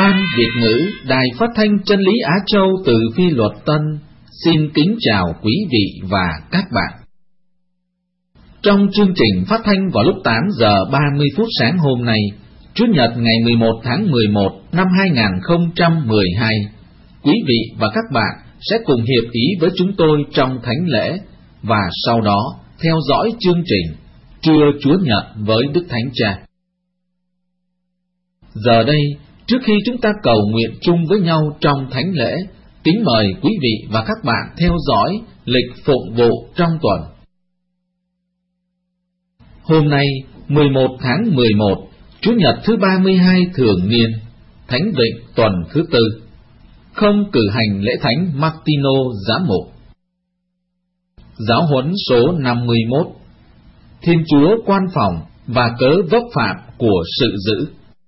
Ban Việt ngữ Đài Phát thanh Chân lý Á Châu từ Phi Luật Tân xin kính chào quý vị và các bạn. Trong chương trình phát thanh vào lúc 8 giờ 30 phút sáng hôm nay, Chủ nhật ngày 11 tháng 11 năm 2012, quý vị và các bạn sẽ cùng hiệp ý với chúng tôi trong thánh lễ và sau đó theo dõi chương trình Trưa Chúa Nhật với Đức Thánh Cha. Giờ đây, trước khi chúng ta cầu nguyện chung với nhau trong thánh lễ, kính mời quý vị và các bạn theo dõi lịch phụng vụ trong tuần. Hôm nay, 11 tháng 11, Chủ nhật thứ 32 thường niên, Thánh Vịnh tuần thứ tư, không cử hành lễ thánh Martino giám mục. Giáo huấn số 51, Thiên Chúa quan phòng và cớ vấp phạm của sự dữ.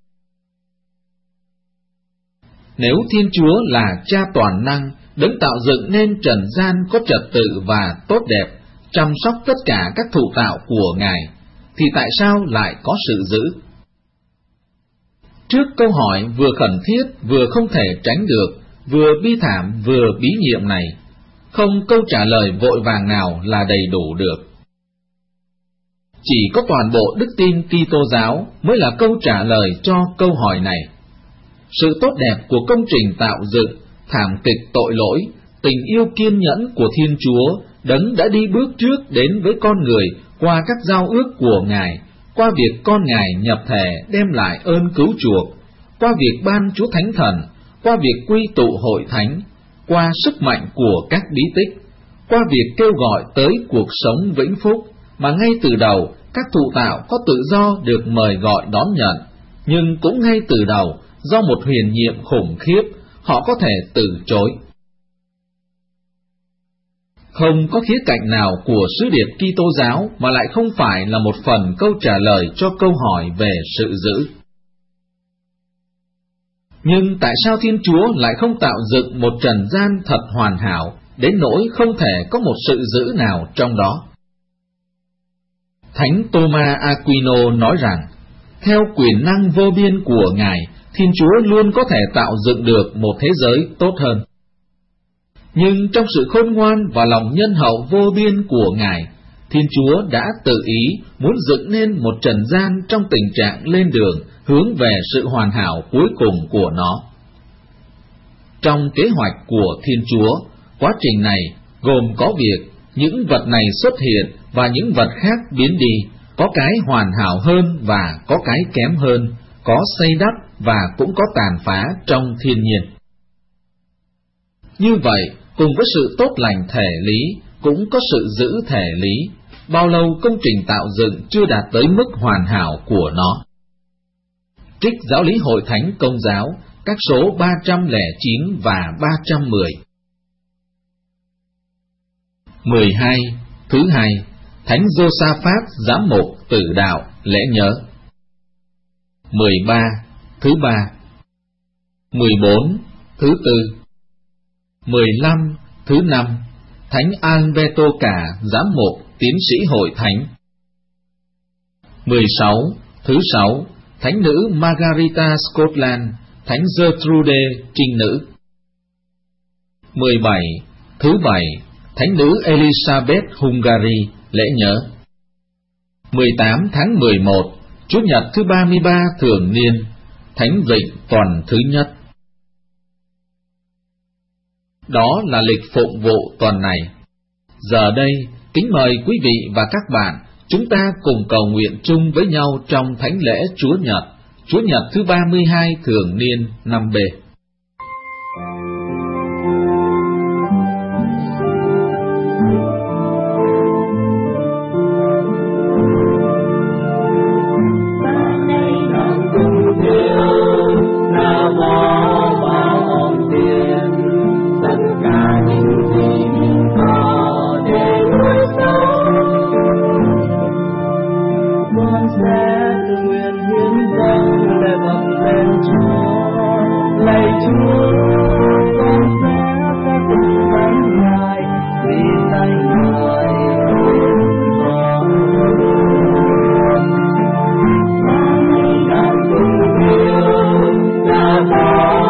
Nếu Thiên Chúa là Cha toàn năng, đấng tạo dựng nên trần gian có trật tự và tốt đẹp, chăm sóc tất cả các thụ tạo của Ngài, thì tại sao lại có sự dữ? Trước câu hỏi vừa khẩn thiết vừa không thể tránh được, vừa bi thảm vừa bí nhiệm này, không câu trả lời vội vàng nào là đầy đủ được. Chỉ có toàn bộ đức tin Kitô giáo mới là câu trả lời cho câu hỏi này. Sự tốt đẹp của công trình tạo dựng, thảm kịch tội lỗi, tình yêu kiên nhẫn của Thiên Chúa, đấng đã đi bước trước đến với con người qua các giao ước của Ngài, qua việc con Ngài nhập thể đem lại ơn cứu chuộc, qua việc ban Chúa Thánh Thần, qua việc quy tụ hội thánh, qua sức mạnh của các bí tích, qua việc kêu gọi tới cuộc sống vĩnh phúc, mà ngay từ đầu các thụ tạo có tự do được mời gọi đón nhận, nhưng cũng ngay từ đầu, do một huyền nhiệm khủng khiếp, họ có thể từ chối. Không có khía cạnh nào của sứ điệp Kitô giáo mà lại không phải là một phần câu trả lời cho câu hỏi về sự dữ. Nhưng tại sao Thiên Chúa lại không tạo dựng một trần gian thật hoàn hảo, đến nỗi không thể có một sự dữ nào trong đó? Thánh Thomas Aquino nói rằng, theo quyền năng vô biên của Ngài, Thiên Chúa luôn có thể tạo dựng được một thế giới tốt hơn. Nhưng trong sự khôn ngoan và lòng nhân hậu vô biên của Ngài, Thiên Chúa đã tự ý muốn dựng nên một trần gian trong tình trạng lên đường hướng về sự hoàn hảo cuối cùng của nó. Trong kế hoạch của Thiên Chúa, quá trình này gồm có việc những vật này xuất hiện và những vật khác biến đi, có cái hoàn hảo hơn và có cái kém hơn, có xây đắp và cũng có tàn phá trong thiên nhiên. Như vậy, cùng với sự tốt lành thể lý, cũng có sự giữ thể lý, bao lâu công trình tạo dựng chưa đạt tới mức hoàn hảo của nó. Trích Giáo lý Hội Thánh Công giáo, các số 309 và 310. 12. Thứ hai, Thánh Giô-sa-phát giám mục tử đạo lễ nhớ. 13. Thứ ba. 14. Thứ tư. 15. Thứ năm, Thánh Alberto Cả giám mục tiến sĩ Hội Thánh. 16. Thứ sáu, Thánh nữ Margarita Scotland, Thánh Gertrude trinh nữ. 17. Thứ bảy, Thánh nữ Elizabeth Hungary lễ nhớ. 18 tháng 11, Chủ nhật thứ 33 thường niên, Thánh Vịnh tuần thứ nhất. Đó là lịch phụng vụ tuần này. Giờ đây, kính mời quý vị và các bạn, chúng ta cùng cầu nguyện chung với nhau trong thánh lễ Chúa Nhật thứ 32 thường niên năm B. Hãy subscribe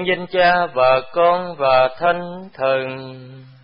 nhân danh Cha và Con và Thánh Thần.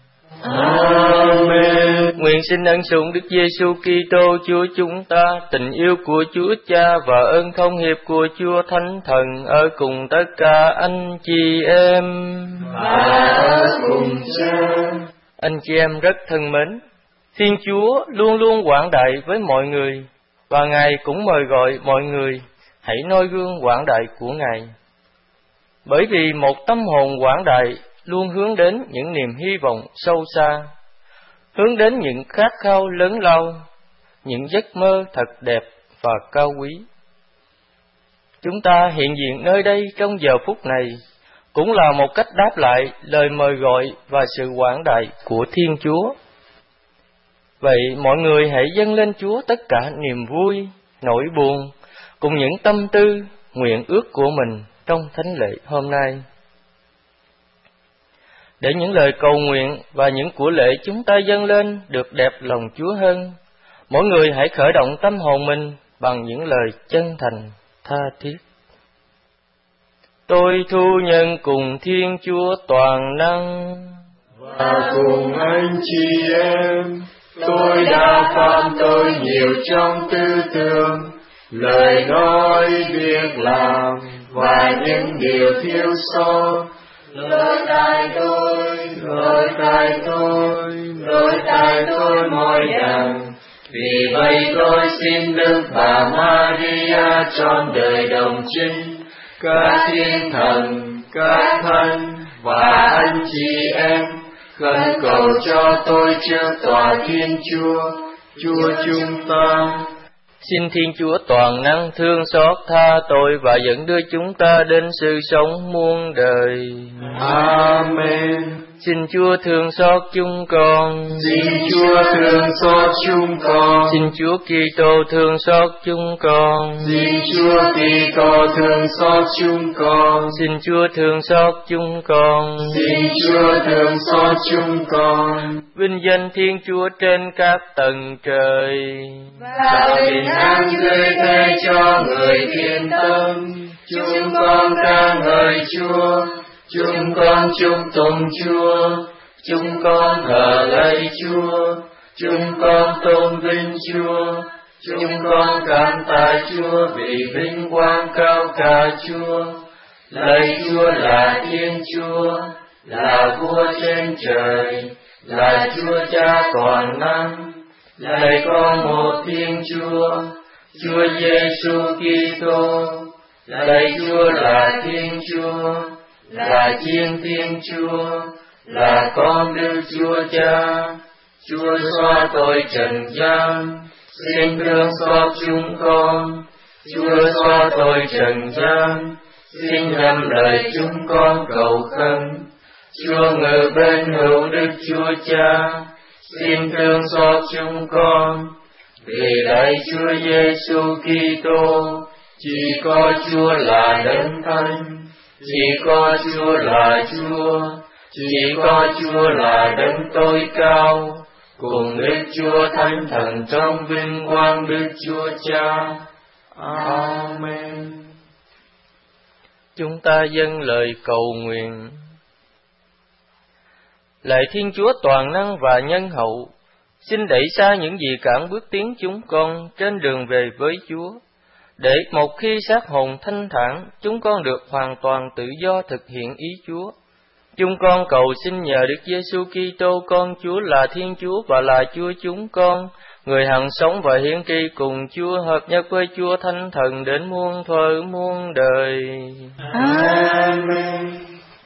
Amen. Nguyện xin ân sủng Đức Giêsu Kitô Chúa chúng ta, tình yêu của Chúa Cha và ơn thông hiệp của Chúa Thánh Thần ở cùng tất cả anh chị em. Và ở cùng Cha. Anh chị em rất thân mến, Thiên Chúa luôn luôn quảng đại với mọi người, và Ngài cũng mời gọi mọi người hãy noi gương quảng đại của Ngài. Bởi vì một tâm hồn quảng đại luôn hướng đến những niềm hy vọng sâu xa, hướng đến những khát khao lớn lao, những giấc mơ thật đẹp và cao quý. Chúng ta hiện diện nơi đây trong giờ phút này cũng là một cách đáp lại lời mời gọi và sự quảng đại của Thiên Chúa. Vậy mọi người hãy dâng lên Chúa tất cả niềm vui, nỗi buồn, cùng những tâm tư, nguyện ước của mình trong thánh lễ hôm nay. Để những lời cầu nguyện và những của lễ chúng ta dâng lên được đẹp lòng Chúa hơn, mỗi người hãy khởi động tâm hồn mình bằng những lời chân thành, tha thiết. Tôi thu nhận cùng Thiên Chúa toàn năng và cùng anh chị em, tôi đã phạm tội nhiều trong tư tưởng, lời nói, việc làm và những điều thiếu sót. Lỗi tại tôi mỗi đằng. Vì vậy tôi xin Đức Bà Maria trọn đời đồng trinh, các thiên thần, các thánh và anh chị em khẩn cầu cho tôi trước tòa Thiên Chúa, Chúa chúng ta. Xin Thiên Chúa toàn năng thương xót tha tội và dẫn đưa chúng ta đến sự sống muôn đời. Amen. Xin Chúa thương xót chúng con. Xin Chúa thương xót chúng con. Xin Chúa Kitô thương xót chúng con. Xin Chúa Kitô thương xót chúng con. Xin Chúa thương xót chúng con. Xin Chúa thương xót chúng con. Vinh danh Thiên Chúa trên các tầng trời, và bình an dưới thế cho người thiên tâm. Chúng con ca ngợi Chúa, chúng con chúc tụng Chúa, chúng con thờ lạy Chúa, chúng con tôn vinh Chúa, chúng con cảm tạ Chúa vì vinh quang cao cả Chúa. Lạy Chúa là Thiên Chúa, là Vua trên trời, là Chúa Cha toàn năng. Lạy con một Thiên Chúa, Chúa Giêsu Kitô. Lạy Chúa là Thiên Chúa, là Chiên Thiên Chúa, là con Đức Chúa Cha. Chúa xóa tội trần gian, xin thương xót chúng con. Chúa xóa tội trần gian, xin nhắm lời chúng con cầu khẩn. Chúa ngự bên hữu Đức Chúa Cha, xin thương xót chúng con. Vì lạy Chúa Giêsu Kitô, chỉ có Chúa là Đấng Thánh, chỉ có Chúa là Chúa, chỉ có Chúa là Đấng tối cao, cùng Đức Chúa Thánh Thần trong vinh quang Đức Chúa Cha. Amen. Chúng ta dâng lời cầu nguyện. Lạy Thiên Chúa toàn năng và nhân hậu, xin đẩy xa những gì cản bước tiến chúng con trên đường về với Chúa, để một khi xác hồn thanh thản, chúng con được hoàn toàn tự do thực hiện ý Chúa. Chúng con cầu xin nhờ Đức Giêsu Kitô con Chúa là Thiên Chúa và là Chúa chúng con, người hằng sống và hiển tri cùng Chúa, hợp nhất với Chúa Thánh Thần đến muôn thuở muôn đời. Amen.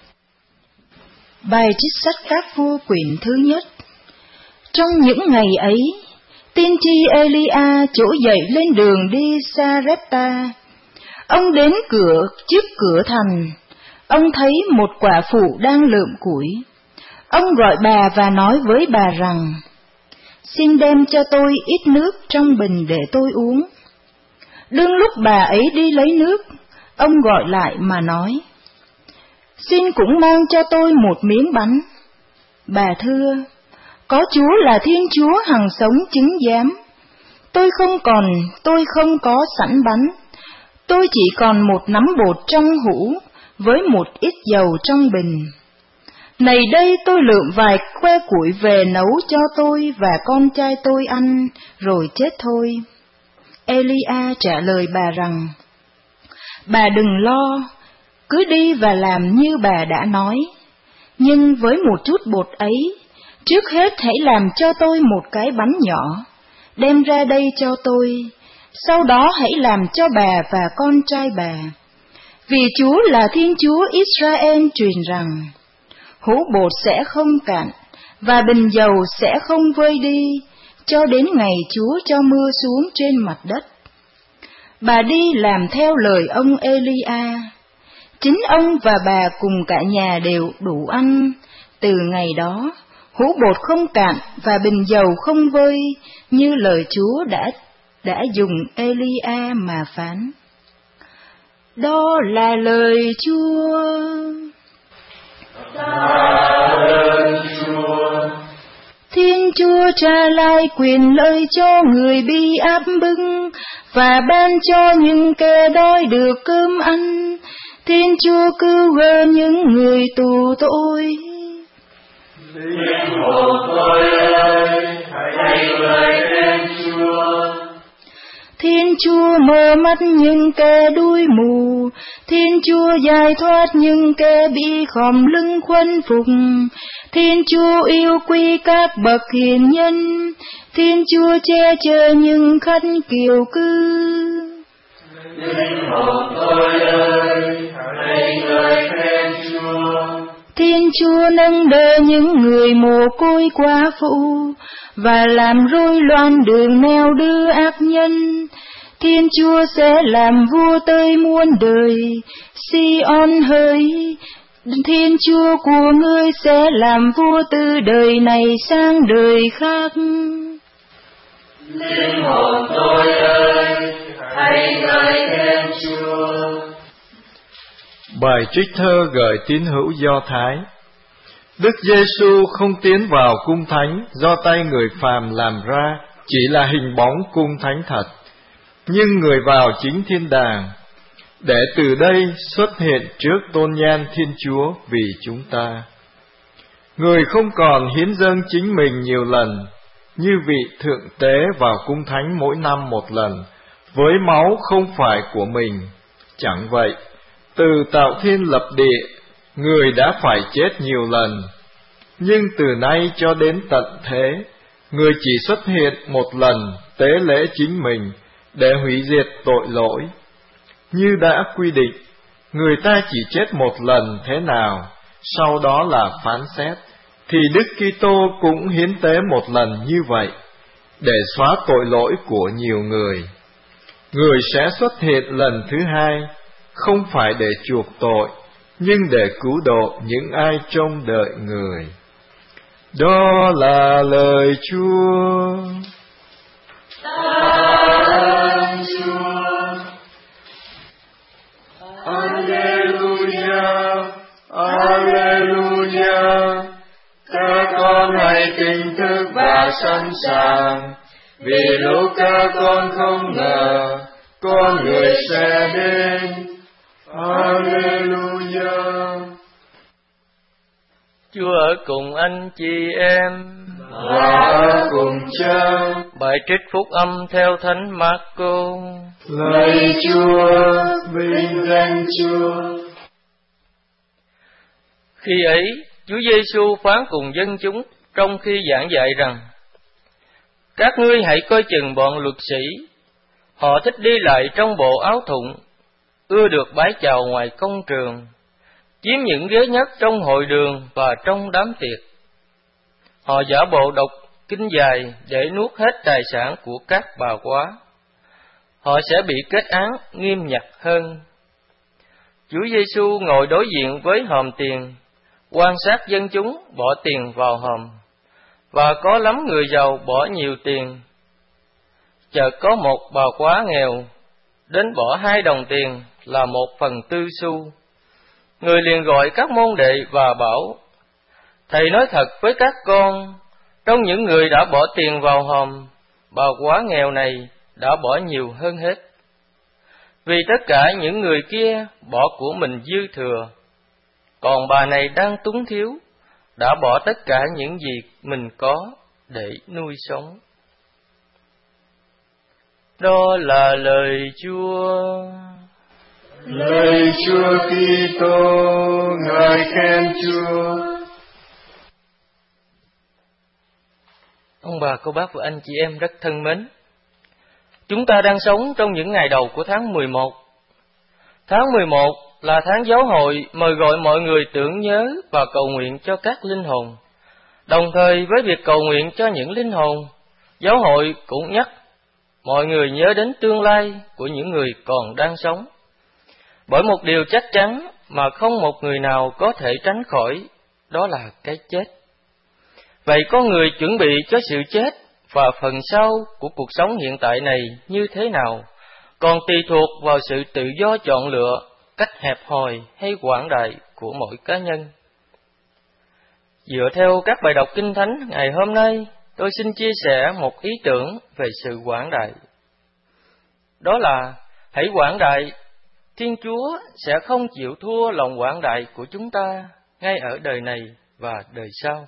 Bài trích sách Các Vua quyển thứ nhất. Trong những ngày ấy, tiên tri Elia trỗi dậy lên đường đi Sarepta. Ông đến trước cửa thành, ông thấy một quả phụ đang lượm củi. Ông gọi bà và nói với bà rằng: xin đem cho tôi ít nước trong bình để tôi uống. Đương lúc bà ấy đi lấy nước, ông gọi lại mà nói: xin cũng mang cho tôi một miếng bánh. Bà thưa: có Chúa là Thiên Chúa hằng sống chứng giám, tôi không có sẵn bánh, tôi chỉ còn một nắm bột trong hũ với một ít dầu trong bình. Này đây tôi lượm vài que củi về nấu cho tôi và con trai tôi ăn, rồi chết thôi. Elia trả lời bà rằng, bà đừng lo, cứ đi và làm như bà đã nói. Nhưng với một chút bột ấy, trước hết hãy làm cho tôi một cái bánh nhỏ, đem ra đây cho tôi, sau đó hãy làm cho bà và con trai bà. Vì Chúa là Thiên Chúa Israel truyền rằng, hũ bột sẽ không cạn, và bình dầu sẽ không vơi đi, cho đến ngày Chúa cho mưa xuống trên mặt đất. Bà đi làm theo lời ông Elia. Chính ông và bà cùng cả nhà đều đủ ăn. Từ ngày đó, hũ bột không cạn và bình dầu không vơi, như lời Chúa đã dùng Elia mà phán. Đó là lời Chúa. Thiên Chúa trả lại quyền lợi cho người bị áp bức và ban cho những kẻ đói được cơm ăn. Thiên Chúa cứu gỡ những người tù tội. Linh hồn tôi ơi, hãy lời khen Chúa. Thiên Chúa mở mắt những kẻ đuôi mù, Thiên Chúa giải thoát những kẻ bị khom lưng khuất phục. Thiên Chúa yêu quý các bậc hiền nhân, Thiên Chúa che chở những khách kiều cư. Linh hồn tôi ơi, hãy lời khen Chúa. Thiên Chúa nâng đỡ những người mồ côi quá phụ, và làm rối loạn đường nẻo đưa ác nhân. Thiên Chúa sẽ làm vua tới muôn đời, Sion hỡi, Thiên Chúa của ngươi sẽ làm vua từ đời này sang đời khác. Linh hồn tôi ơi, hãy lời khen Chúa. Bài trích thơ gửi tín hữu Do Thái. Đức Giêsu không tiến vào cung thánh do tay người phàm làm ra, chỉ là hình bóng cung thánh thật, nhưng người vào chính thiên đàng, để từ đây xuất hiện trước tôn nhan Thiên Chúa vì chúng ta. Người không còn hiến dâng chính mình nhiều lần, như vị thượng tế vào cung thánh mỗi năm một lần, với máu không phải của mình. Chẳng vậy, từ tạo thiên lập địa, người đã phải chết nhiều lần, nhưng từ nay cho đến tận thế, người chỉ xuất hiện một lần tế lễ chính mình để hủy diệt tội lỗi. Như đã quy định, người ta chỉ chết một lần thế nào, sau đó là phán xét, thì Đức Kitô cũng hiến tế một lần như vậy, để xóa tội lỗi của nhiều người. Người sẽ xuất hiện lần thứ hai, không phải để chuộc tội, nhưng để cứu độ những ai trông đợi người. Đó là lời Chúa. Ơn Chúa. Alleluia, Alleluia. Các con hãy tỉnh thức và sẵn sàng, vì lúc các con không ngờ, con người sẽ đến. Alleluia. Chúa ở cùng anh chị em và ở cùng Cha. Bài trích phúc âm theo Thánh Marco. Lạy Chúa, vinh danh Chúa. Khi ấy, Chúa Giêsu phán cùng dân chúng trong khi giảng dạy rằng: Các ngươi hãy coi chừng bọn luật sĩ, họ thích đi lại trong bộ áo thụng, ưa được bái chào ngoài công trường, chiếm những ghế nhất trong hội đường và trong đám tiệc. Họ giả bộ đọc kinh dài để nuốt hết tài sản của các bà quá. Họ sẽ bị kết án nghiêm nhặt hơn. Chúa Giêsu ngồi đối diện với hòm tiền, quan sát dân chúng bỏ tiền vào hòm, và có lắm người giàu bỏ nhiều tiền. Chợt có một bà quá nghèo đến bỏ 2 đồng tiền là 1/4 xu. Người liền gọi các môn đệ và bảo: Thầy nói thật với các con, trong những người đã bỏ tiền vào hòm, bà quá nghèo này đã bỏ nhiều hơn hết. vì tất cả những người kia bỏ của mình dư thừa, còn bà này đang túng thiếu, đã bỏ tất cả những gì mình có để nuôi sống. Đó là lời Chúa. Lời Chúa Kitô, ngợi khen Chúa. Ông bà, cô bác và anh chị em rất thân mến, chúng ta đang sống trong những ngày đầu của tháng 11. Tháng 11 là tháng giáo hội mời gọi mọi người tưởng nhớ và cầu nguyện cho các linh hồn. Đồng thời với việc cầu nguyện cho những linh hồn, giáo hội cũng nhắc mọi người nhớ đến tương lai của những người còn đang sống. Bởi một điều chắc chắn mà không một người nào có thể tránh khỏi, đó là cái chết. Vậy có người chuẩn bị cho sự chết và phần sau của cuộc sống hiện tại này như thế nào, còn tùy thuộc vào sự tự do chọn lựa, cách hẹp hòi hay quảng đại của mỗi cá nhân. Dựa theo các bài đọc Kinh Thánh ngày hôm nay, tôi xin chia sẻ một ý tưởng về sự quảng đại. Đó là hãy quảng đại, Thiên Chúa sẽ không chịu thua lòng quảng đại của chúng ta ngay ở đời này và đời sau.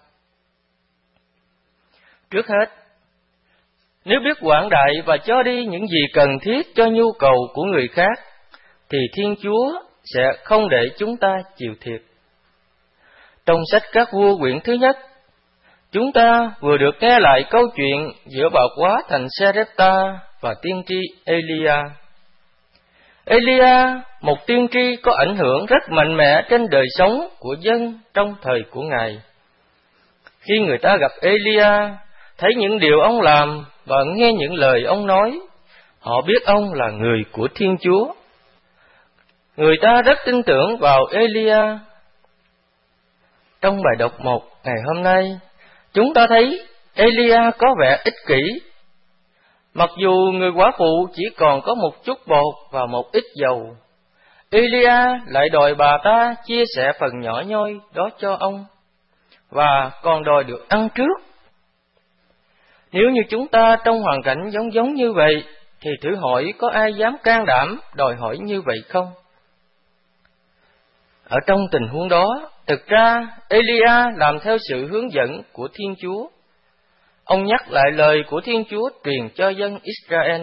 Trước hết, nếu biết quảng đại và cho đi những gì cần thiết cho nhu cầu của người khác, thì Thiên Chúa sẽ không để chúng ta chịu thiệt. Trong sách Các Vua quyển thứ nhất, chúng ta vừa được nghe lại câu chuyện giữa bà quá thành Sarepta và tiên tri Elia. Elia, một tiên tri có ảnh hưởng rất mạnh mẽ trên đời sống của dân trong thời của Ngài. Khi người ta gặp Elia, thấy những điều ông làm và nghe những lời ông nói, họ biết ông là người của Thiên Chúa. Người ta rất tin tưởng vào Elia. Trong bài đọc 1 ngày hôm nay, chúng ta thấy Elia có vẻ ích kỷ. Mặc dù người quả phụ chỉ còn có một chút bột và một ít dầu, Elia lại đòi bà ta chia sẻ phần nhỏ nhoi đó cho ông, và còn đòi được ăn trước. Nếu như chúng ta trong hoàn cảnh giống như vậy, thì thử hỏi có ai dám can đảm đòi hỏi như vậy không? Ở trong tình huống đó, thực ra Elia làm theo sự hướng dẫn của Thiên Chúa. Ông nhắc lại lời của Thiên Chúa truyền cho dân Israel.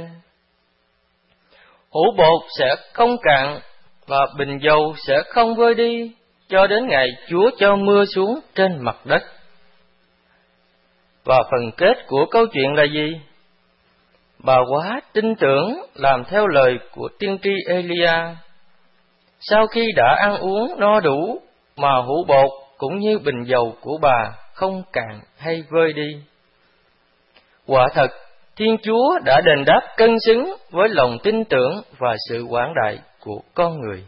Hũ bột sẽ không cạn và bình dầu sẽ không vơi đi, cho đến ngày Chúa cho mưa xuống trên mặt đất. Và phần kết của câu chuyện là gì? Bà quá tin tưởng làm theo lời của tiên tri Elia. Sau khi đã ăn uống no đủ, mà hũ bột cũng như bình dầu của bà không cạn hay vơi đi. Quả thật, Thiên Chúa đã đền đáp cân xứng với lòng tin tưởng và sự quảng đại của con người.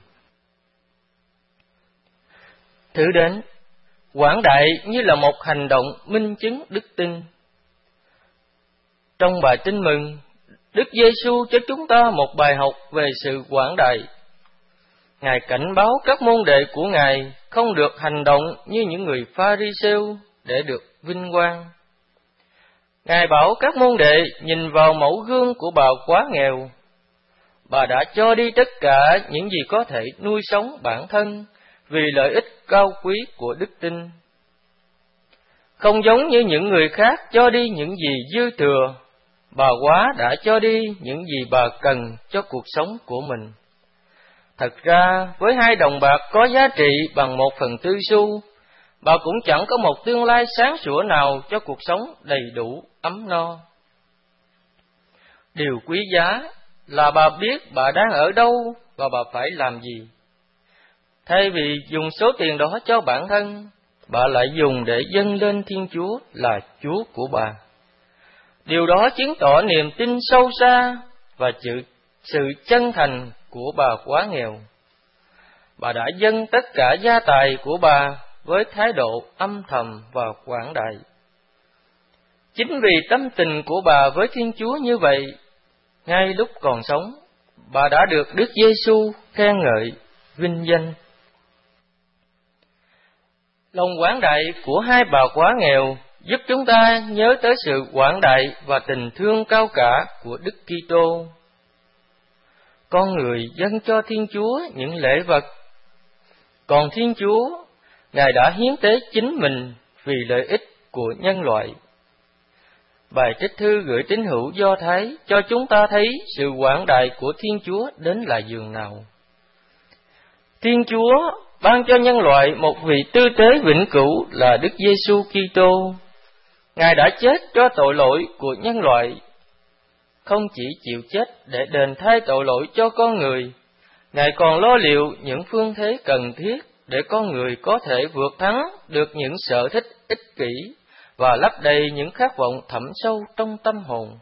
Thử đến, quảng đại như là một hành động minh chứng đức tin. Trong bài tin mừng, Đức Giêsu cho chúng ta một bài học về sự quảng đại. Ngài cảnh báo các môn đệ của Ngài không được hành động như những người Pha-ri-sêu để được vinh quang. Ngài bảo các môn đệ nhìn vào mẫu gương của bà quá nghèo. Bà đã cho đi tất cả những gì có thể nuôi sống bản thân vì lợi ích cao quý của đức tin. Không giống như những người khác cho đi những gì dư thừa, bà quá đã cho đi những gì bà cần cho cuộc sống của mình. Thật ra, với 2 đồng bạc có giá trị bằng 1/4 xu, bà cũng chẳng có một tương lai sáng sủa nào cho cuộc sống đầy đủ, ấm no. Điều quý giá là bà biết bà đang ở đâu và bà phải làm gì. Thay vì dùng số tiền đó cho bản thân, bà lại dùng để dâng lên Thiên Chúa là Chúa của bà. Điều đó chứng tỏ niềm tin sâu xa và sự chân thành của bà quá nghèo. Bà đã dâng tất cả gia tài của bà với thái độ âm thầm và quảng đại. Chính vì tâm tình của bà với Thiên Chúa như vậy, ngay lúc còn sống, bà đã được Đức Giêsu khen ngợi, vinh danh. Lòng quảng đại của 2 bà quá nghèo giúp chúng ta nhớ tới sự quảng đại và tình thương cao cả của Đức Kitô. con người dâng cho Thiên Chúa những lễ vật. Còn Thiên Chúa, Ngài đã hiến tế chính mình vì lợi ích của nhân loại. Bài trích thư gửi tín hữu Do Thái cho chúng ta thấy sự quảng đại của Thiên Chúa đến là dường nào. Thiên Chúa ban cho nhân loại một vị tư tế vĩnh cửu là Đức Giêsu Kitô. Ngài đã chết cho tội lỗi của nhân loại. Không chỉ chịu chết để đền thay tội lỗi cho con người, Ngài còn lo liệu những phương thế cần thiết để con người có thể vượt thắng được những sở thích ích kỷ và lấp đầy những khát vọng thẳm sâu trong tâm hồn.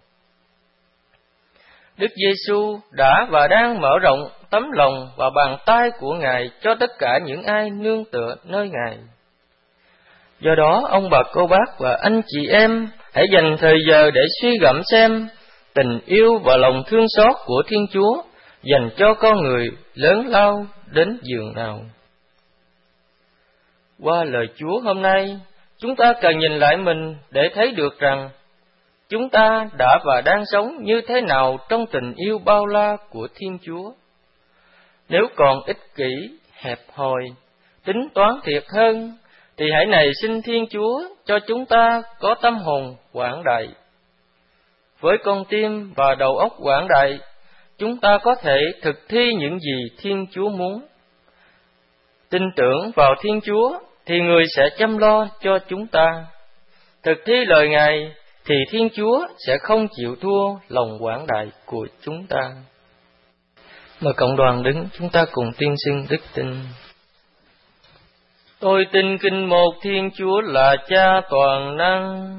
Đức Giêsu đã và đang mở rộng tấm lòng và bàn tay của Ngài cho tất cả những ai nương tựa nơi Ngài. Do đó, ông bà cô bác và anh chị em hãy dành thời giờ để suy gẫm xem tình yêu và lòng thương xót của Thiên Chúa dành cho con người lớn lao đến giường nào. Qua lời Chúa hôm nay, chúng ta cần nhìn lại mình để thấy được rằng chúng ta đã và đang sống như thế nào trong tình yêu bao la của Thiên Chúa. Nếu còn ích kỷ, hẹp hòi, tính toán thiệt hơn, thì hãy nài xin Thiên Chúa cho chúng ta có tâm hồn quảng đại. Với con tim và đầu óc quảng đại, chúng ta có thể thực thi những gì Thiên Chúa muốn. Tin tưởng vào Thiên Chúa thì Người sẽ chăm lo cho chúng ta. Thực thi lời Ngài thì Thiên Chúa sẽ không chịu thua lòng quảng đại của chúng ta. Mời cộng đoàn đứng, chúng ta cùng tuyên xưng đức tin. Tôi tin kính một Thiên Chúa là Cha toàn năng,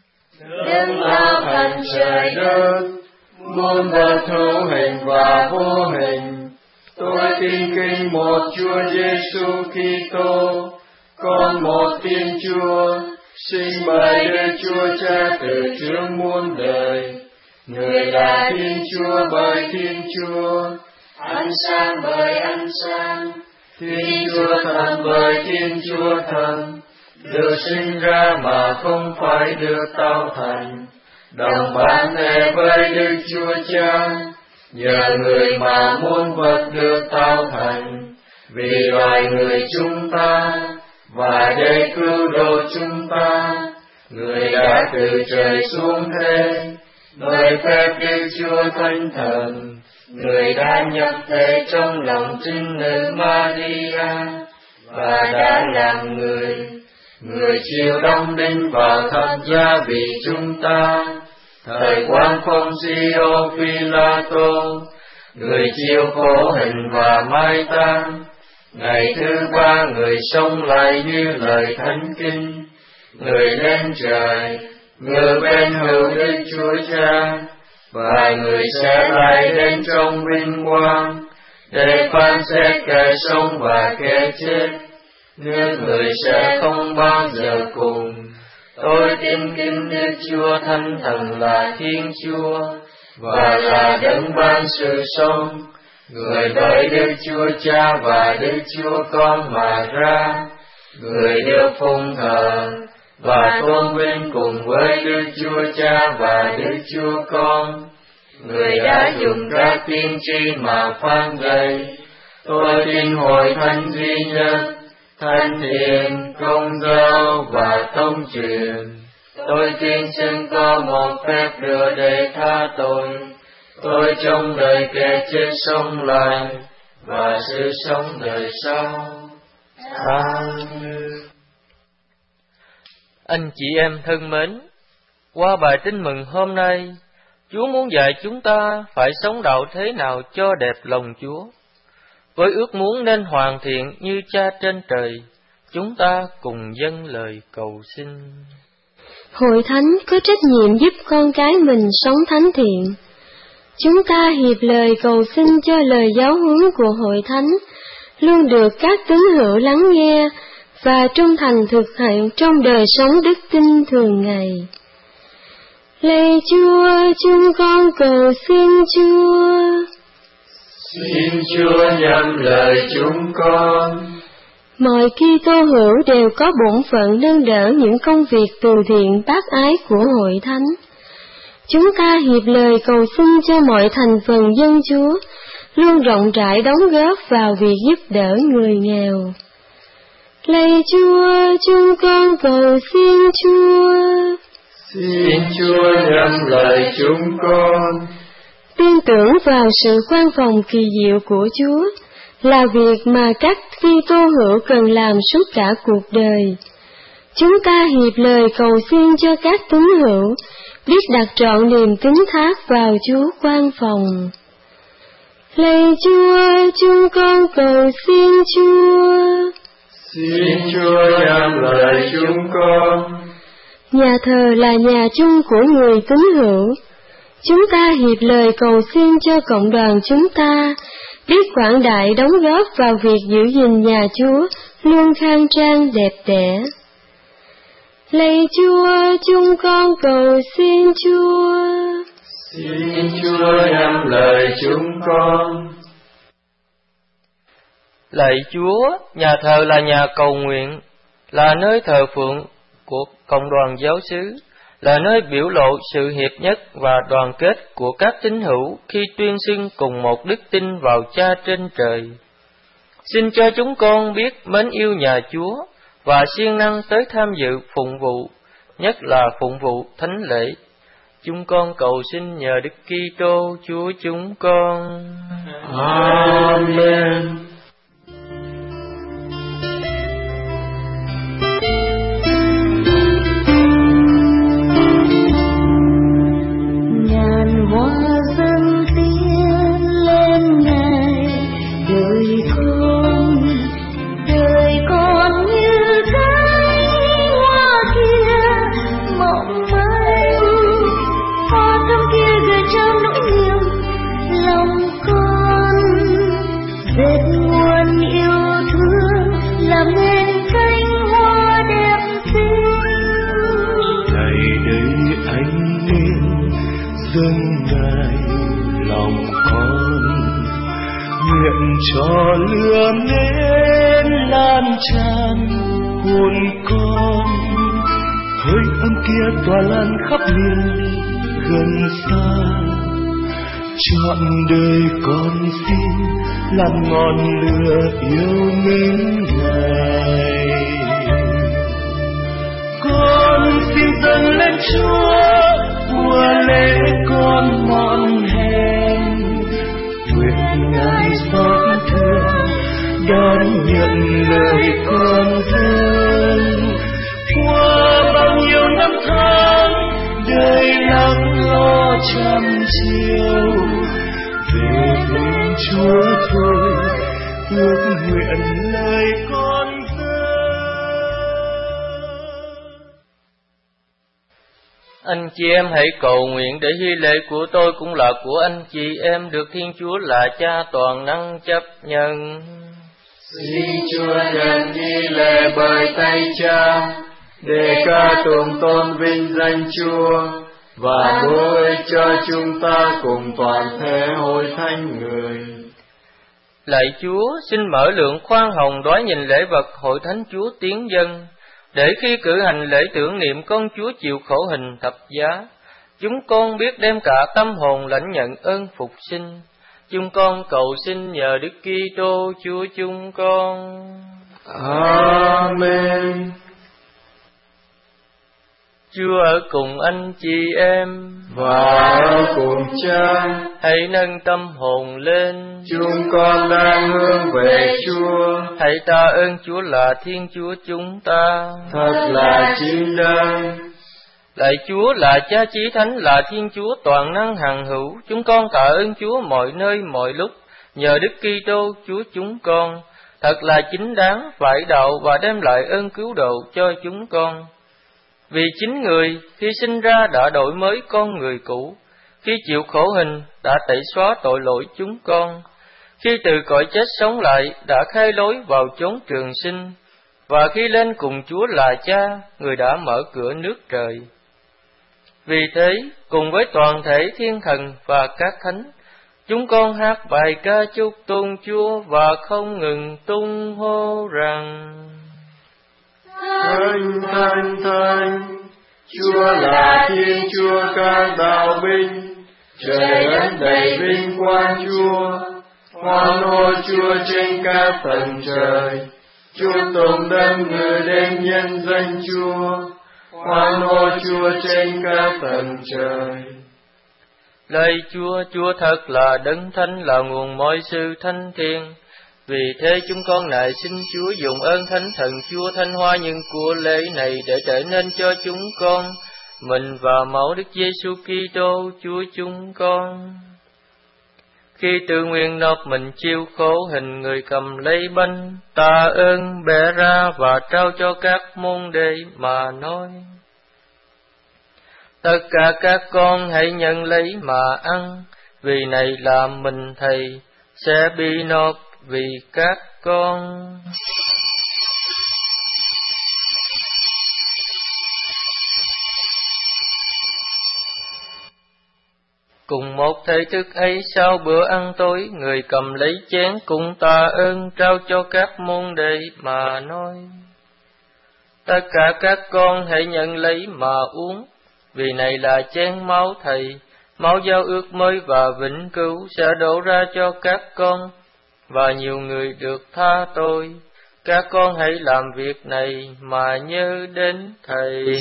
Đấng lao thành trời đất, muôn vật hữu hình và vô hình. Tôi tin kính một Chúa Giêsu Kitô, con một Thiên Chúa, sinh bởi Đức Chúa Cha từ trước muôn đời. Người là Thiên Chúa bởi Thiên Chúa, ánh sáng bởi ánh sáng, Thiên Chúa Thần bởi Thiên Chúa Thần, được sinh ra mà không phải được tạo thành, đồng bản thể với Đức Chúa Cha, nhờ Người mà muôn vật được tạo thành, vì loài người chúng ta, và để cứu độ chúng ta, Người đã từ trời xuống thế, bởi phép Đức Chúa Thánh Thần, Người đã nhập thể trong lòng trinh nữ Maria, và đã làm người. Người chịu đóng đinh vào thập giá vì chúng ta, thời quan Poncio Pilato, Người chịu khổ hình và mai táng. Ngày thứ ba Người sống lại như lời Thánh Kinh, Người lên trời, ngự bên hữu Đức Chúa Cha, và Người sẽ lại đến trong vinh quang để phán xét kẻ sống và kẻ chết. Nhưng Người sẽ không bao giờ cùng. Tôi tin kính Đức Chúa Thánh Thần là Thiên Chúa, và là đấng ban sự sống, Người bởi Đức Chúa Cha và Đức Chúa Con mà ra. Người được phụng thờ và tôn vinh cùng với Đức Chúa Cha và Đức Chúa Con. Người đã dùng các tiên tri mà phán dạy. Tôi tin hội thánh duy nhất, thánh thiện, công giáo và thông truyền. Tôi tin xin có một phép rửa để tha tội. Tôi trong đời kẻ chết sống lại, và sự sống đời sau. Amen. Anh chị em thân mến, qua bài tin mừng hôm nay, Chúa muốn dạy chúng ta phải sống đạo thế nào cho đẹp lòng Chúa. Với ước muốn nên hoàn thiện như Cha trên trời, chúng ta cùng dâng lời cầu xin. Hội thánh có trách nhiệm giúp con cái mình sống thánh thiện. Chúng ta hiệp lời cầu xin cho lời giáo huấn của hội thánh luôn được các tín hữu lắng nghe và trung thành thực hiện trong đời sống đức tin thường ngày. Lạy Chúa, chúng con cầu xin Chúa. Xin Chúa nhắm lời chúng con. Mọi Kitô hữu đều có bổn phận nâng đỡ những công việc từ thiện bác ái của hội thánh. Chúng ta hiệp lời cầu xin cho mọi thành phần dân Chúa luôn rộng rãi đóng góp vào việc giúp đỡ người nghèo. Lạy Chúa, chúng con cầu xin Chúa. Xin Chúa nhắm lời chúng con. Tin tưởng vào sự khoan phòng kỳ diệu của Chúa là việc mà các Kitô hữu cần làm suốt cả cuộc đời. Chúng ta hiệp lời cầu xin cho các tín hữu biết đặt trọn niềm tín thác vào Chúa khoan phòng. Lạy Chúa, chúng con cầu xin Chúa. Xin Chúa nhắm lời chúng con. Nhà thờ là nhà chung của người tín hữu. Chúng ta hiệp lời cầu xin cho cộng đoàn chúng ta biết quảng đại đóng góp vào việc giữ gìn nhà Chúa luôn khang trang đẹp đẽ. Lạy Chúa, chúng con cầu xin Chúa. Xin Chúa nhắm lời chúng con. Lạy Chúa, nhà thờ là nhà cầu nguyện, là nơi thờ phượng của cộng đoàn giáo xứ, là nơi biểu lộ sự hiệp nhất và đoàn kết của các tín hữu khi tuyên xưng cùng một đức tin vào Cha trên trời. Xin cho chúng con biết mến yêu nhà Chúa và siêng năng tới tham dự phụng vụ, nhất là phụng vụ thánh lễ. Chúng con cầu xin nhờ Đức Kitô Chúa chúng con. Amen. Ngàn hoa dâng tiến lên Ngài, đời con như cánh hoa kia mộng manh, hoa thơm kia gợi trao nỗi niềm lòng con, dệt nguồn yêu thương làm nên cánh hoa đẹp xinh. Ngày đây anh nên dâng Ngài lòng con, nguyện cho lửa nến lan tràn hồn con, hơi ấm kia tỏa lan khắp miền gần xa. Trọn đời con xin làm ngọn lửa yêu mến Ngài. Con xin dâng lên Chúa mùa lễ con mòn hèn, nguyện Ngài xót thương đón nhận lời con dâng. Qua bao nhiêu năm tháng đời lắng lo trăm chiều, về bên Chúa thôi ước nguyện lời con dâng. Anh chị em hãy cầu nguyện để hy lễ của tôi cũng là của anh chị em được Thiên Chúa là Cha toàn năng chấp nhận. Xin Chúa nhận hy lễ bởi tay Cha, để ca tụng tôn vinh danh Chúa và bố ích cho chúng ta cùng toàn thể hội thánh người. Lạy Chúa, xin mở lượng khoan hồng đoái nhìn lễ vật hội thánh Chúa tiến dân, để khi cử hành lễ tưởng niệm con Chúa chịu khổ hình thập giá, chúng con biết đem cả tâm hồn lãnh nhận ơn phục sinh. Chúng con cầu xin nhờ Đức Kitô Chúa chúng con. Amen. Chúa ở cùng anh chị em và ở cùng Cha. Hãy nâng tâm hồn lên, chúng con đang hướng về Chúa. Hãy tạ ơn Chúa là Thiên Chúa chúng ta. Thật là chính đáng. Lạy Chúa là Cha Chí Thánh, là Thiên Chúa toàn năng hằng hữu, chúng con tạ ơn Chúa mọi nơi mọi lúc nhờ Đức Kitô Chúa chúng con. Thật là chính đáng, phải đạo và đem lại ơn cứu độ cho chúng con. Vì chính người khi sinh ra đã đổi mới con người cũ, khi chịu khổ hình đã tẩy xóa tội lỗi chúng con, khi từ cõi chết sống lại đã khai lối vào chốn trường sinh, và khi lên cùng Chúa là Cha, người đã mở cửa nước trời. Vì thế, cùng với toàn thể thiên thần và các thánh, chúng con hát bài ca chúc tôn Chúa và không ngừng tung hô rằng: Thánh, thánh, thánh, Chúa là Thiên Chúa các đạo binh, trời đất đầy vinh quang Chúa. Hoan hô Chúa trên các tầng trời, chúc tụng đấng ngự đến nhân danh Chúa. Hoan hô Chúa trên các tầng trời. Lạy Chúa, Chúa thật là đấng thánh, là nguồn mọi sự thánh thiện. Vì thế chúng con nài xin Chúa dùng ơn Thánh Thần Chúa thanh hóa những của lễ này để trở nên cho chúng con mình và máu Đức Giêsu Kitô Chúa chúng con. Khi tự nguyện nộp mình chịu khổ, hình người cầm lấy bánh, tạ ơn bẻ ra và trao cho các môn đệ mà nói: Tất cả các con hãy nhận lấy mà ăn, vì này là mình Thầy sẽ bị nộp vì các con. Cùng một thể thức ấy, sau bữa ăn tối, người cầm lấy chén cũng tạ ơn trao cho các môn đệ mà nói: Tất cả các con hãy nhận lấy mà uống, vì này là chén máu Thầy, máu giao ước mới và vĩnh cửu sẽ đổ ra cho các con và nhiều người được tha tội. Các con hãy làm việc này mà nhớ đến Thầy.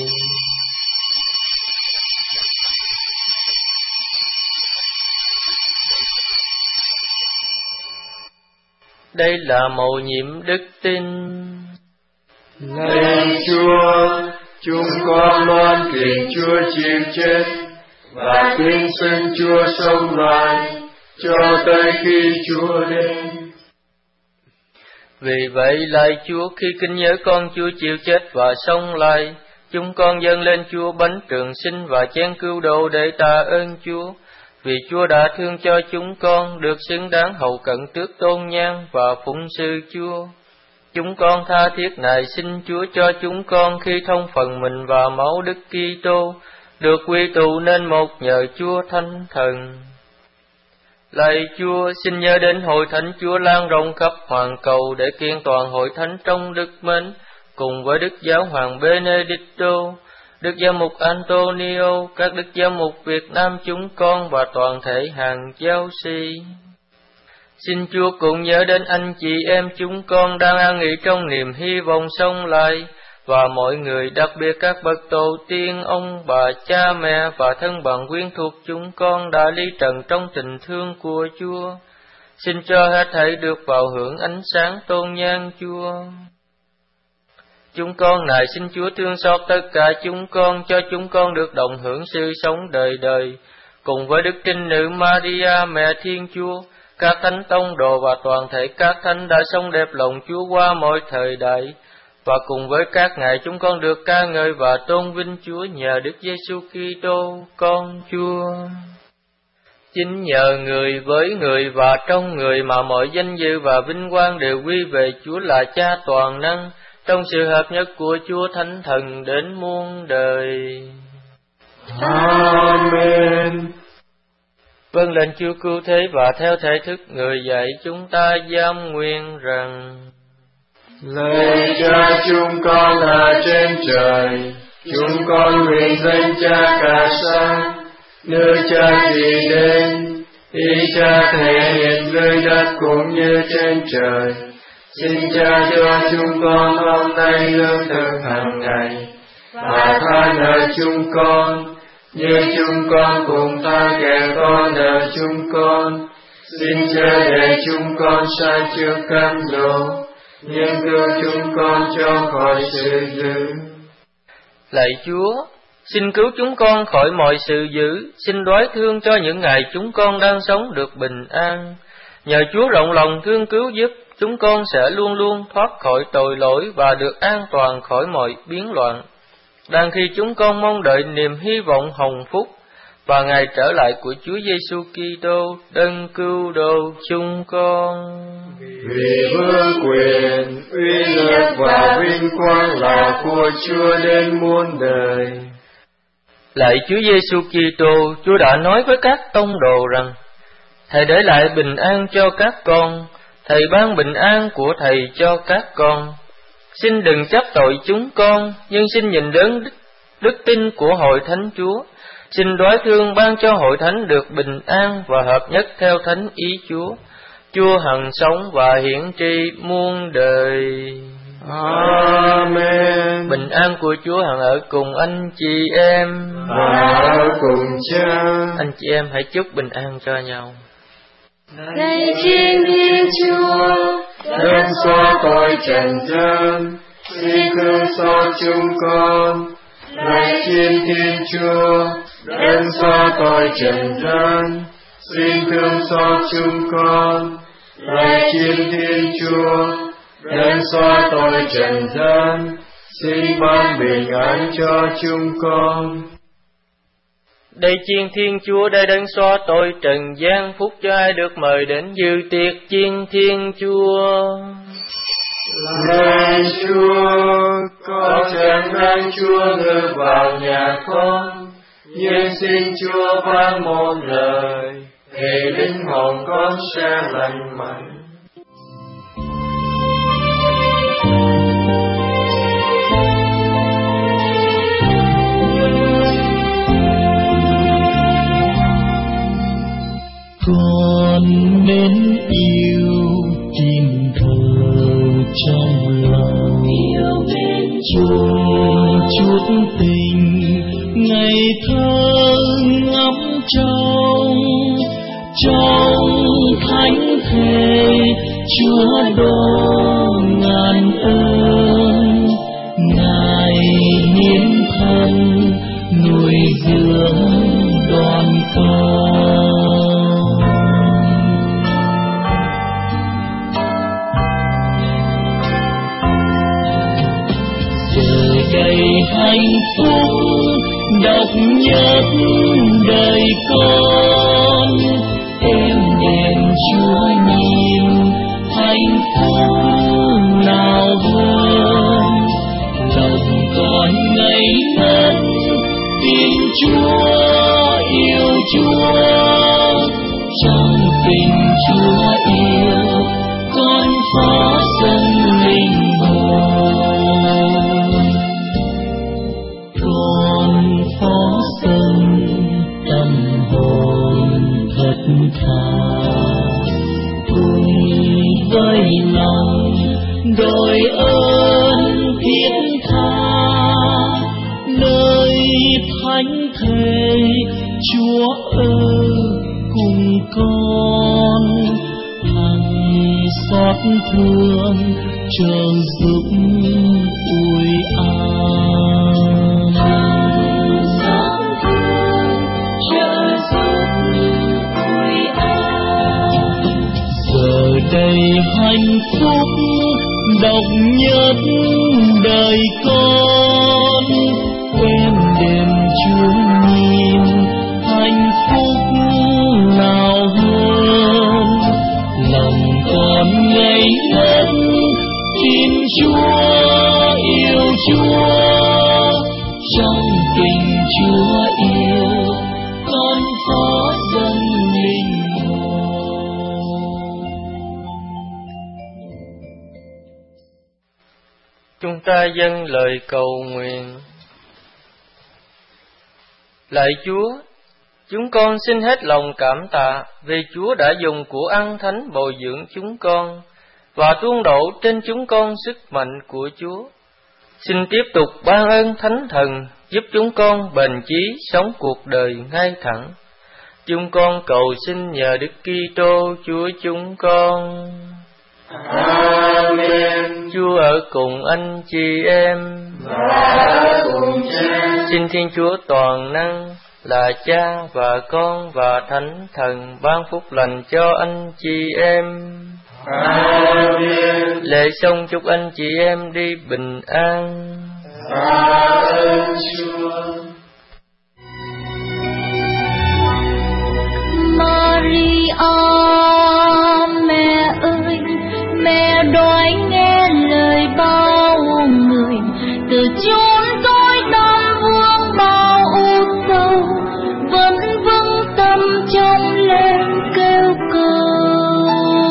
Đây là mầu nhiệm đức tin. Lạy Chúa, chúng con loan kiện Chúa chịu chết và tuyên xưng Chúa sống lại cho tới khi Chúa đến. Vì vậy, lạy Chúa, khi kinh nhớ con Chúa chịu chết và sống lại, chúng con dâng lên Chúa bánh trường sinh và chén cứu độ để tạ ơn Chúa, vì Chúa đã thương cho chúng con được xứng đáng hầu cận trước tôn nhang và phụng sự Chúa. Chúng con tha thiết nài xin Chúa cho chúng con khi thông phần mình và máu Đức Kitô được quy tụ nên một nhờ Chúa Thánh Thần. Lạy Chúa, xin nhớ đến hội thánh Chúa lan rộng khắp hoàn cầu để kiên toàn hội thánh trong đức mến, cùng với Đức Giáo hoàng Benedicto, Đức Giám mục Antonio, các Đức Giám mục Việt Nam chúng con và toàn thể hàng giáo sĩ. Xin Chúa cũng nhớ đến anh chị em chúng con đang an nghỉ trong niềm hy vọng sống lại, và mọi người, đặc biệt các bậc tổ tiên, ông bà, cha mẹ và thân bằng quyến thuộc chúng con đã ly trần trong tình thương của Chúa. Xin cho hết thảy được vào hưởng ánh sáng tôn nhang Chúa. Chúng con nài xin Chúa thương xót tất cả chúng con, cho chúng con được đồng hưởng sự sống đời đời, cùng với Đức Trinh Nữ Maria, Mẹ Thiên Chúa, các thánh tông đồ và toàn thể các thánh đã sống đẹp lòng Chúa qua mọi thời đại, và cùng với các ngài chúng con được ca ngợi và tôn vinh Chúa nhờ Đức Giêsu Kitô con Chúa. Chính nhờ người, với người và trong người mà mọi danh dự và vinh quang đều quy về Chúa là Cha toàn năng, trong sự hợp nhất của Chúa Thánh Thần đến muôn đời. Amen. Vâng lệnh Chúa cứu thế và theo thể thức người dạy chúng ta giam nguyện rằng: Lạy Cha chúng con ở trên trời, chúng con nguyện danh Cha cả sáng, nơi Cha trị đến, ý Cha thể hiện dưới đất cũng như trên trời. Xin Cha cho chúng con hôm nay lương thực hàng ngày, và tha nợ chúng con, như chúng con cùng tha kẻ có nợ chúng con. Xin Cha để chúng con sai trước cám dỗ, nhưng cứu chúng con cho khỏi sự dữ. Lạy Chúa, xin cứu chúng con khỏi mọi sự dữ, xin đoái thương cho những ngày chúng con đang sống được bình an. Nhờ Chúa rộng lòng thương cứu giúp, chúng con sẽ luôn luôn thoát khỏi tội lỗi và được an toàn khỏi mọi biến loạn. Đang khi chúng con mong đợi niềm hy vọng hồng phúc và ngày trở lại của Chúa Giêsu Kitô, đấng cứu độ chúng con. Vì vương quyền, uy lực và vinh quang là của Chúa đến muôn đời. Lạy Chúa Giêsu Kitô, Chúa đã nói với các tông đồ rằng: Thầy để lại bình an cho các con, Thầy ban bình an của Thầy cho các con. Xin đừng chấp tội chúng con, nhưng xin nhìn đến đức tin của hội thánh Chúa. Xin đoái thương ban cho hội thánh được bình an và hợp nhất theo thánh ý Chúa, Chúa hằng sống và hiển tri muôn đời. Amen. Bình an của Chúa hằng ở cùng anh chị em và ở cùng Cha. Anh chị em hãy chúc bình an cho nhau. Lạy Thiên Thiên Chúa, Đấng xóa tội trần gian, xin thương xót chúng con. Lạy Thiên Thiên Chúa, Đấng xóa tội trần gian, xin thương xót chúng con. Lạy Thiên Thiên Chúa, Đấng xóa tội trần gian, xin ban bình an cho chúng con. Đây chiên Thiên Chúa đã đấng xóa tội trần gian, phúc cho ai được mời đến dự tiệc chiên Thiên Chúa. Lạy Chúa, con chẳng đáng Chúa ngự vào nhà con, nhưng xin Chúa phán một lời, thì linh hồn con sẽ lành mạnh. Con nên yêu tìm thờ trong lòng, yêu bên chung chút tình ngày thơ ngắm trong thánh thể Chúa đó ngàn ơn, Ngài hiến thân nuôi dưỡng đoàn con. Đầy hạnh phúc độc nhất đời con, êm đềm Chúa nhìn hạnh phúc nào hơn. Lòng con ngây ngất tin Chúa yêu Chúa, trong tình Chúa yêu con phó dâng linh hồn. Phó dâng tâm hồn thật thà, cùng với lòng đôi ơn thiết tha, nơi thánh thể Chúa ở cùng con, hằng xót thương chờ giúp ủi an. Giờ đây hạnh phúc độc nhất đời con, êm đềm Chúa nhìn hạnh phúc nào hơn. Lòng con ngây ngất tin Chúa yêu Chúa, trong tình Chúa yêu con phó dâng linh hồn. Chúng ta dâng lời cầu nguyện. Lạy Chúa, chúng con xin hết lòng cảm tạ vì Chúa đã dùng của ăn thánh bồi dưỡng chúng con và tuôn đổ trên chúng con sức mạnh của Chúa. Xin tiếp tục ban ơn Thánh Thần giúp chúng con bền chí sống cuộc đời ngay thẳng. Chúng con cầu xin nhờ Đức Kitô Chúa chúng con. Amen. Chúa ở cùng anh chị em và cùng Cha. Xin Thiên Chúa toàn năng là Cha và Con và Thánh Thần ban phúc lành cho anh chị em. Amen. Lễ xong chúc anh chị em đi bình an. Ơn Chúa. Maria mẹ ơi, mẹ đói nghe lời bao người, từ chốn tối tăm vương bao u sâu, vẫn vững tâm trong lên kêu cầu.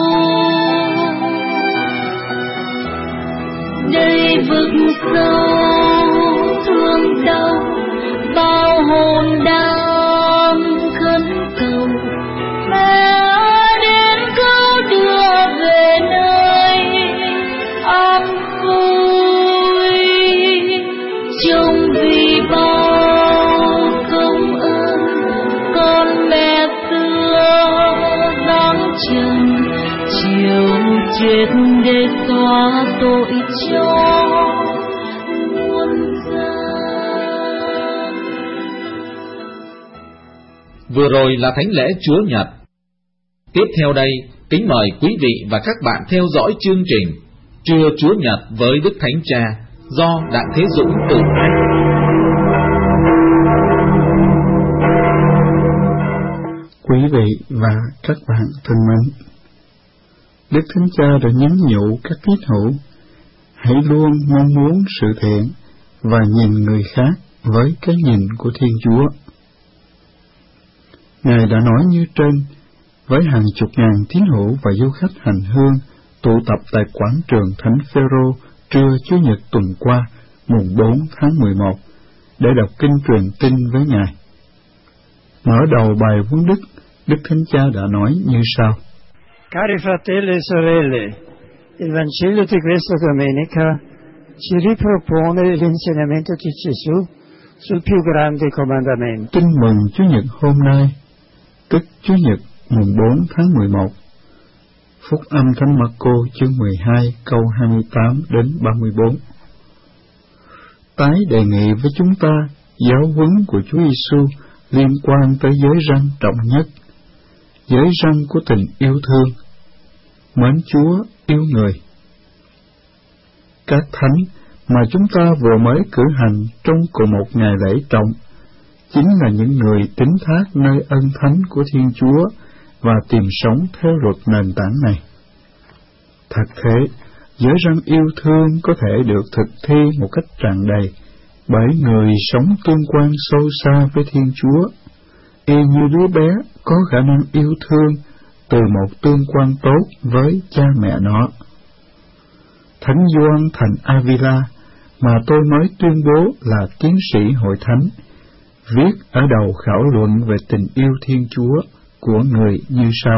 Đây vực sâu thương đau, bao hồn đang khấn cầu, mẹ đến cứu đưa Vừa rồi là thánh lễ Chúa Nhật. Tiếp theo đây, kính mời quý vị và các bạn theo dõi chương trình Trưa Chúa Nhật với Đức Thánh Cha do Đặng Thế Dũng tụng hành. Quý vị và các bạn thân mến, Đức Thánh Cha đã nhắn nhủ các tín hữu hãy luôn mong muốn sự thiện và nhìn người khác với cái nhìn của Thiên Chúa. Ngài đã nói như trên, với hàng chục ngàn tín hữu và du khách hành hương tụ tập tại quảng trường Thánh Phêrô trưa Chủ nhật tuần qua, mùng 4 tháng 11, để đọc kinh truyền tin với Ngài. Mở đầu bài huấn đức, Đức Thánh Cha đã nói như sau: Cari fratelli e sorelle, il Vangelo di questa domenica ci ripropone l'insegnamento di Gesù sul più grande comandamento. Tin mừng Chủ nhật hôm nay, tức Chủ nhật mùng 4 tháng 11, Phúc âm Thánh Marco chương 12 câu 28 đến 34. Tái đề nghị với chúng ta giáo huấn của Chúa Giêsu liên quan tới giới răn trọng nhất, giới răn của tình yêu thương, mến Chúa, yêu người. Các thánh mà chúng ta vừa mới cử hành trong cùng một ngày lễ trọng chính là những người tín thác nơi ân thánh của Thiên Chúa và tìm sống theo luật nền tảng này. Thật thế, giới răn yêu thương có thể được thực thi một cách tràn đầy bởi người sống tương quan sâu xa với Thiên Chúa, y như đứa bé có khả năng yêu thương từ một tương quan tốt với cha mẹ nó. Thánh Gioan thành Avila, mà tôi mới tuyên bố là tiến sĩ hội thánh, viết ở đầu khảo luận về tình yêu Thiên Chúa của người như sau: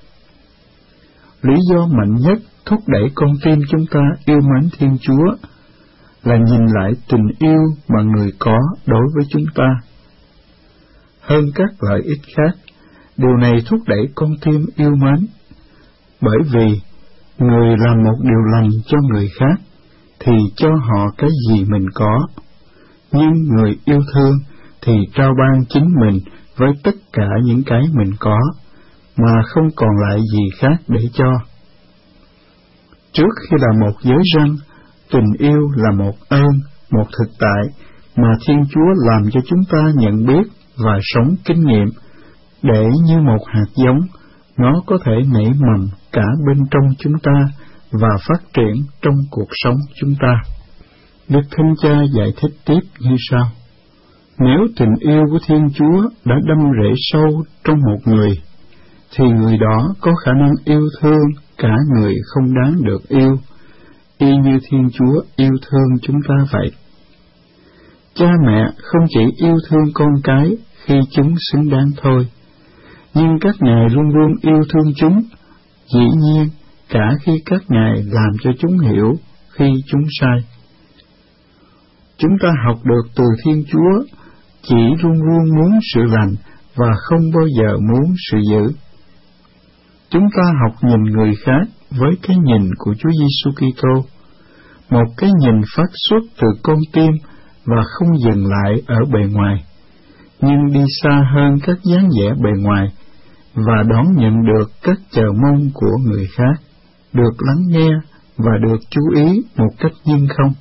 lý do mạnh nhất thúc đẩy con tim chúng ta yêu mến Thiên Chúa là nhìn lại tình yêu mà người có đối với chúng ta. Hơn các lợi ích khác, điều này thúc đẩy con tim yêu mến, bởi vì người làm một điều lành cho người khác thì cho họ cái gì mình có, nhưng người yêu thương thì trao ban chính mình với tất cả những cái mình có, mà không còn lại gì khác để cho. Trước khi là một giới răn, tình yêu là một ơn, một thực tại mà Thiên Chúa làm cho chúng ta nhận biết và sống kinh nghiệm, để như một hạt giống, nó có thể nảy mầm cả bên trong chúng ta và phát triển trong cuộc sống chúng ta. Đức Thánh Cha giải thích tiếp như sau: nếu tình yêu của Thiên Chúa đã đâm rễ sâu trong một người, thì người đó có khả năng yêu thương cả người không đáng được yêu, y như Thiên Chúa yêu thương chúng ta vậy. Cha mẹ không chỉ yêu thương con cái khi chúng xứng đáng thôi, nhưng các ngài luôn luôn yêu thương chúng, dĩ nhiên cả khi các ngài làm cho chúng hiểu khi chúng sai. Chúng ta học được từ Thiên Chúa chỉ luôn luôn muốn sự lành và không bao giờ muốn sự dữ. Chúng ta học nhìn người khác với cái nhìn của Chúa Giêsu Kitô, một cái nhìn phát xuất từ con tim và không dừng lại ở bề ngoài, nhưng đi xa hơn các dáng vẻ bề ngoài và đón nhận được các chờ mong của người khác, được lắng nghe và được chú ý một cách nhiên không.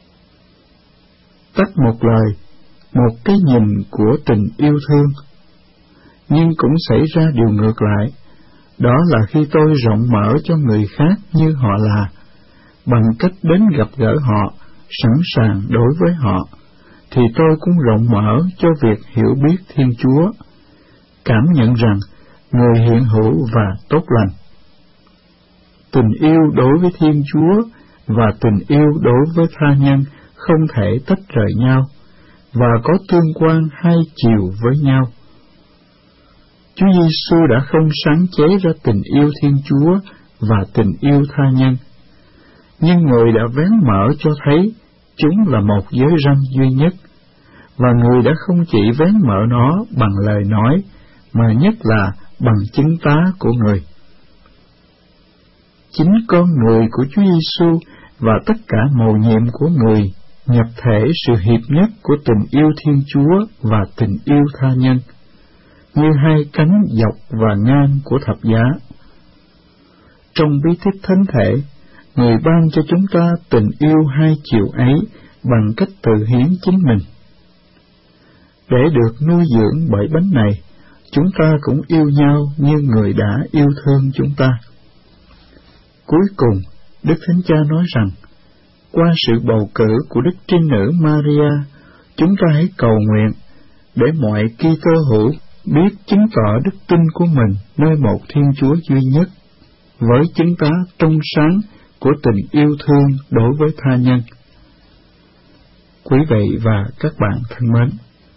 Tắt một lời, một cái nhìn của tình yêu thương. Nhưng cũng xảy ra điều ngược lại, đó là khi tôi rộng mở cho người khác như họ là, bằng cách đến gặp gỡ họ, sẵn sàng đối với họ, thì tôi cũng rộng mở cho việc hiểu biết Thiên Chúa, cảm nhận rằng người hiện hữu và tốt lành. Tình yêu đối với Thiên Chúa và tình yêu đối với tha nhân không thể tách rời nhau, và có tương quan hai chiều với nhau. Chúa Giêsu đã không sáng chế ra tình yêu Thiên Chúa và tình yêu tha nhân, nhưng Người đã vén mở cho thấy chúng là một giới răn duy nhất, và Người đã không chỉ vén mở nó bằng lời nói, mà nhất là bằng chứng tá của Người. Chính con người của Chúa Giêsu và tất cả mầu nhiệm của Người nhập thể sự hiệp nhất của tình yêu Thiên Chúa và tình yêu tha nhân. như hai cánh dọc và ngang của thập giá. Trong bí tích thánh thể, Người ban cho chúng ta tình yêu hai chiều ấy bằng cách tự hiến chính mình. Để được nuôi dưỡng bởi bánh này, chúng ta cũng yêu nhau như Người đã yêu thương chúng ta. Cuối cùng, Đức Thánh Cha nói rằng, qua sự bầu cử của Đức Trinh Nữ Maria, chúng ta hãy cầu nguyện để mọi Kitô hữu biết chứng tỏ đức tin của mình nơi một Thiên Chúa duy nhất, với chứng tá trong sáng của tình yêu thương đối với tha nhân. Quý vị và các bạn thân mến,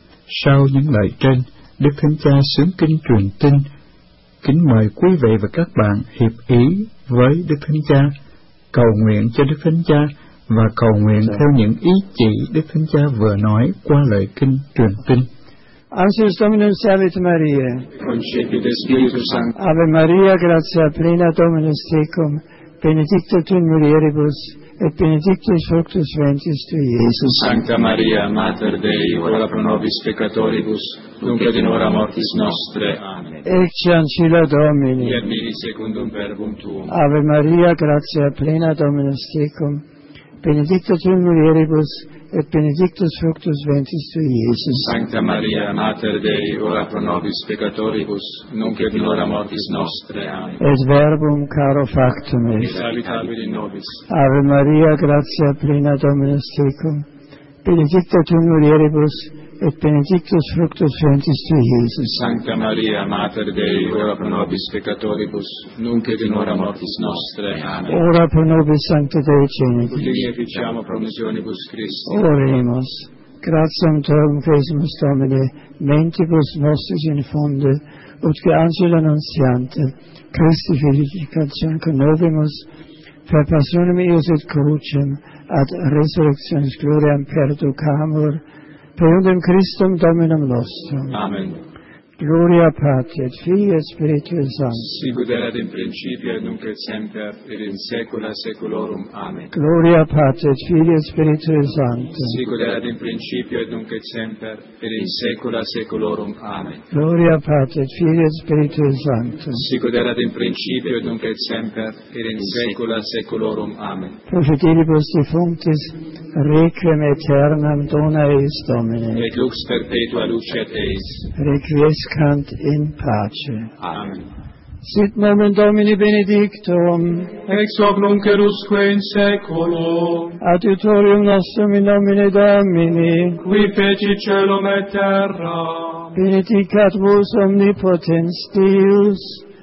sau những lời trên, Đức Thánh Cha xướng kinh truyền tin, kính mời quý vị và các bạn hiệp ý với Đức Thánh Cha, cầu nguyện cho Đức Thánh Cha và cầu nguyện theo những ý chỉ Đức Thánh Cha vừa nói qua lời kinh truyền tin. Ansius Dominum salvet Mariae, concepit Spiritus Sancti, Ave Maria, gratia plena Dominus tecum, benedicta tu in mulieribus, et benedictus fructus ventris tui, Iesus. Sancta Maria, Mater Dei, ora pro nobis peccatoribus, nunc et in hora mortis nostre. Amen. Ecce ancilla Domini. Fiat mihi secundum verbum tuum. Ave Maria, gratia plena Dominus tecum, benedicta tu in mulieribus, et benedictus fructus ventris tui, Iesus. Sancta Maria, Mater Dei, ora pro nobis peccatoribus, nunc et in hora mortis nostre. Amen. Et verbum caro factum est. Et habitavit in nobis. Ave Maria, gratia plena Dominus tecum, benedicta tu in mulieribus, et benedictus fructus ventris tui, Iesus. Sancta Maria, Mater Dei, ora pro nobis peccatoribus, nunc et in hora mortis nostre. Amen. Ora pro nobis Sancta Dei Genitrix. Udini efficiamo promissionibus Christi. Oremus. Gratiam Tuam facimus Domine, mentibus nostris infunde, ut que angela annunciante, Christi felicitatione connovimus, per passionem eius et crucem, ad resurrectionis gloriam perducamur, per undem Christum Dominum nostrum. Amen. Gloria Patri et Filii et Spiritui Sancti. Sicut erat in principio et nunc et semper et in saecula saeculorum. Amen. Gloria Patri et Filii et Spiritui Sancti. Sicut erat in principio et nunc et semper et in saecula saeculorum. Amen. Gloria Patri et Filii et Spiritui Sancti. Sicut erat in principio et nunc et semper et in saecula saeculorum. Amen. Pro fidelibus defunctis, requiem aeternam dona eis Domine. Et lux perpetua lucet eis. Requiescant in pace. Amen. Sit nomen Domini benedictum, Ex hoc nunc erusque in saeculum, adiutorium nostrum in nomine Domini, qui feci caelum et terra. benedicat vos omnipotens Deus,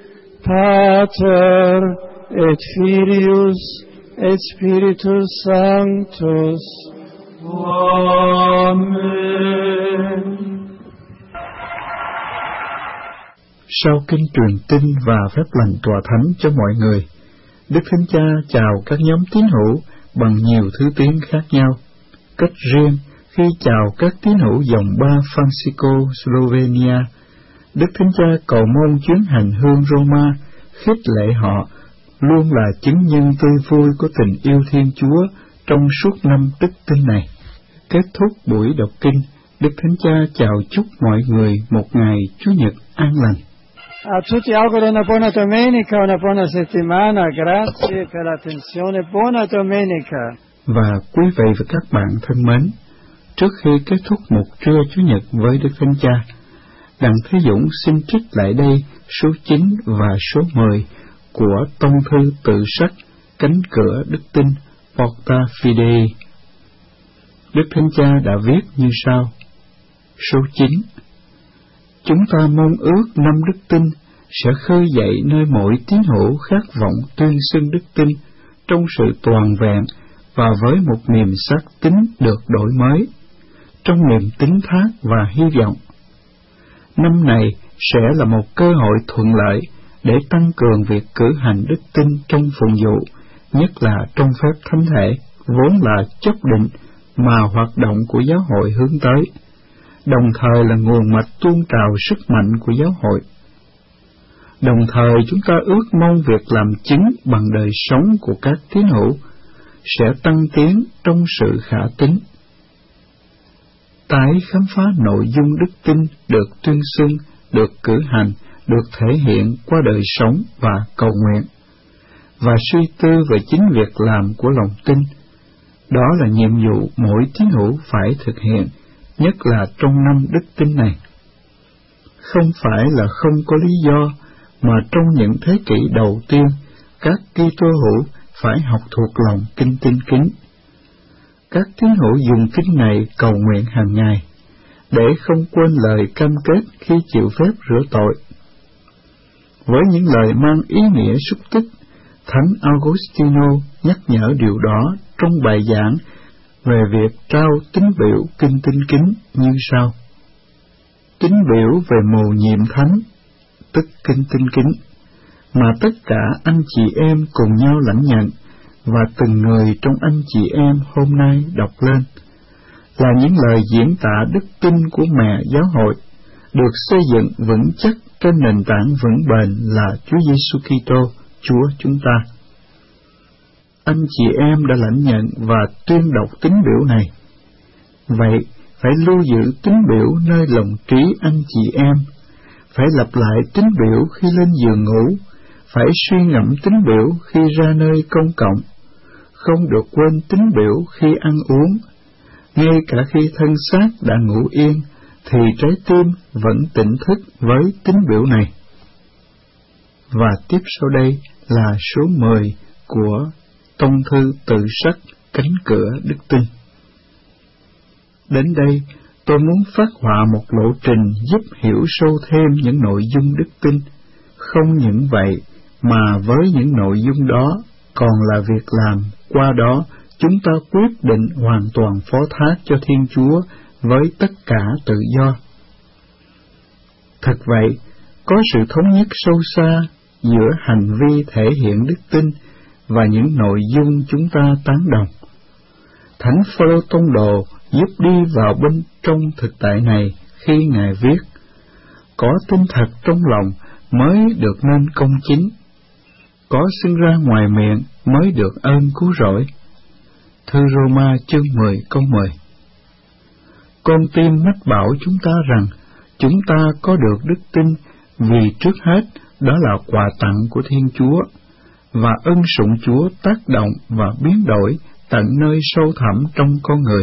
Pater et Filius et Spiritus Sanctus. Amen. Sau kinh truyền tin và phép lành tòa thánh cho mọi người, Đức Thánh Cha chào các nhóm tín hữu bằng nhiều thứ tiếng khác nhau. Cách riêng, khi chào các tín hữu dòng ba Francisco Slovenia, Đức Thánh Cha cầu mong chuyến hành hương Roma khích lệ họ luôn là chứng nhân tươi vui của tình yêu Thiên Chúa trong suốt năm đức tin này. Kết thúc buổi đọc kinh, Đức Thánh Cha chào chúc mọi người một ngày Chủ nhật an lành. A tutti auguro una buona domenica, una buona settimana. Grazie per l'attenzione. Buona domenica. Và quý vị và các bạn thân mến, trước khi kết thúc một trưa Chủ nhật với Đức Thánh Cha, Đặng Thế Dũng xin trích lại đây số 9 và số 10 của tông thư tự sách Cánh cửa đức tin Porta Fidei. Đức Thánh Cha đã viết như sau. Số 9. Chúng ta mong ước năm đức tin sẽ khơi dậy nơi mỗi tín hữu khát vọng tuyên xưng đức tin trong sự toàn vẹn và với một niềm xác tín được đổi mới, trong niềm tín thác và hy vọng. Năm này sẽ là một cơ hội thuận lợi để tăng cường việc cử hành đức tin trong phụng vụ, nhất là trong phép thánh thể, vốn là chót định mà hoạt động của giáo hội hướng tới, đồng thời là nguồn mạch tuôn trào sức mạnh của giáo hội. Đồng thời chúng ta ước mong việc làm chứng bằng đời sống của các tín hữu sẽ tăng tiến trong sự khả tín. Tái khám phá nội dung đức tin được tuyên xưng được cử hành, được thể hiện qua đời sống và cầu nguyện, và suy tư về chính việc làm của lòng tin. Đó là nhiệm vụ mỗi tín hữu phải thực hiện, nhất là trong năm đức tin này. Không phải là không có lý do mà trong những thế kỷ đầu tiên, các Kitô hữu phải học thuộc lòng kinh Tin Kính. Các tín hữu dùng kinh này cầu nguyện hàng ngày, để không quên lời cam kết khi chịu phép rửa tội. Với những lời mang ý nghĩa xúc tích, Thánh Augustino nhắc nhở điều đó trong bài giảng về việc trao tín biểu kinh Tin Kính như sau: tín biểu về mầu nhiệm thánh, tức kinh Tin Kính, mà tất cả anh chị em cùng nhau lãnh nhận, và từng người trong anh chị em hôm nay đọc lên, là những lời diễn tả đức tin của mẹ giáo hội, được xây dựng vững chắc trên nền tảng vững bền là Chúa Giêsu Kitô, Chúa chúng ta. Anh chị em đã lãnh nhận và tuyên đọc tín biểu này. Vậy, phải lưu giữ tín biểu nơi lòng trí anh chị em, phải lặp lại tín biểu khi lên giường ngủ, phải suy ngẫm tín biểu khi ra nơi công cộng, không được quên tín biểu khi ăn uống. Ngay cả khi thân xác đã ngủ yên, thì trái tim vẫn tỉnh thức với tín biểu này. Và tiếp sau đây là số 10 của tông thư tự sách Cánh cửa đức tin. Đến đây, tôi muốn phát họa một lộ trình giúp hiểu sâu thêm những nội dung đức tin. Không những vậy, mà với những nội dung đó còn là việc làm, qua đó chúng ta quyết định hoàn toàn phó thác cho Thiên Chúa với tất cả tự do. Thật vậy, có sự thống nhất sâu xa giữa hành vi thể hiện đức tin và những nội dung chúng ta tán đồng. Thánh Phêrô Tông Đồ giúp đi vào bên trong thực tại này khi Ngài viết: có tin thật trong lòng mới được nên công chính, có xưng ra ngoài miệng mới được ơn cứu rỗi. Thư Roma chương 10 câu 10. Con tim mách bảo chúng ta rằng chúng ta có được đức tin vì trước hết đó là quà tặng của Thiên Chúa, và ân sủng Chúa tác động và biến đổi tận nơi sâu thẳm trong con người.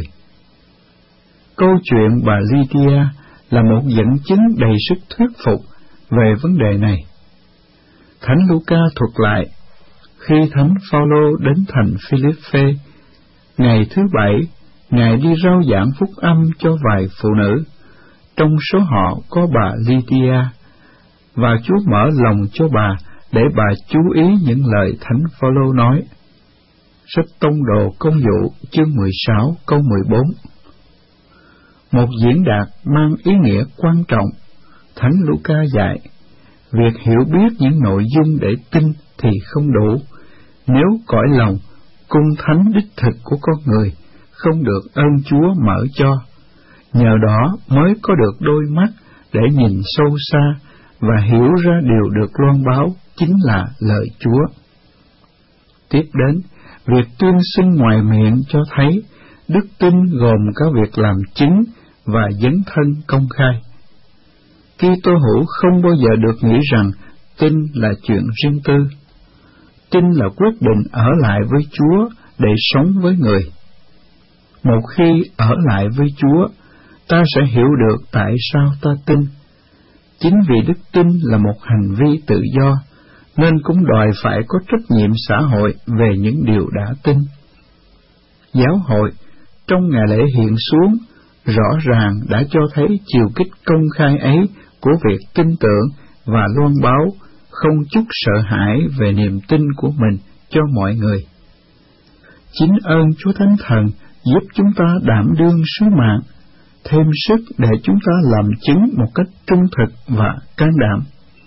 Câu chuyện bà Lydia là một dẫn chứng đầy sức thuyết phục về vấn đề này. Thánh Luca thuật lại, khi Thánh Phaolô đến thành Philippe, ngày thứ 7, Ngài đi rao giảng phúc âm cho vài phụ nữ, trong số họ có bà Lydia, và Chúa mở lòng cho bà để bà chú ý những lời Thánh Phaolô nói. Sách Tông Đồ Công vụ chương 16 câu 14. Một diễn đạt mang ý nghĩa quan trọng. Thánh Luca dạy, việc hiểu biết những nội dung để tin thì không đủ, nếu cõi lòng, cung thánh đích thực của con người không được ơn Chúa mở cho. Nhờ đó mới có được đôi mắt để nhìn sâu xa và hiểu ra điều được loan báo chính là lời Chúa. Tiếp đến, việc tuyên xưng ngoài miệng cho thấy đức tin gồm cả việc làm chứng và dấn thân công khai. Kitô hữu không bao giờ được nghĩ rằng tin là chuyện riêng tư. Tin là quyết định ở lại với Chúa để sống với người. Một khi ở lại với Chúa, ta sẽ hiểu được tại sao ta tin. Chính vì đức tin là một hành vi tự do, nên cũng đòi phải có trách nhiệm xã hội về những điều đã tin. Giáo hội, trong ngày lễ hiện xuống, rõ ràng đã cho thấy chiều kích công khai ấy của việc tin tưởng và loan báo, không chút sợ hãi về niềm tin của mình cho mọi người. Chính ơn Chúa Thánh Thần giúp chúng ta đảm đương sứ mạng, thêm sức để chúng ta làm chứng một cách trung thực và can đảm.